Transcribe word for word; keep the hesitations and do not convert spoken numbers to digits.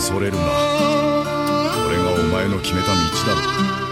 恐れるな。これがお前の決めた道だろう。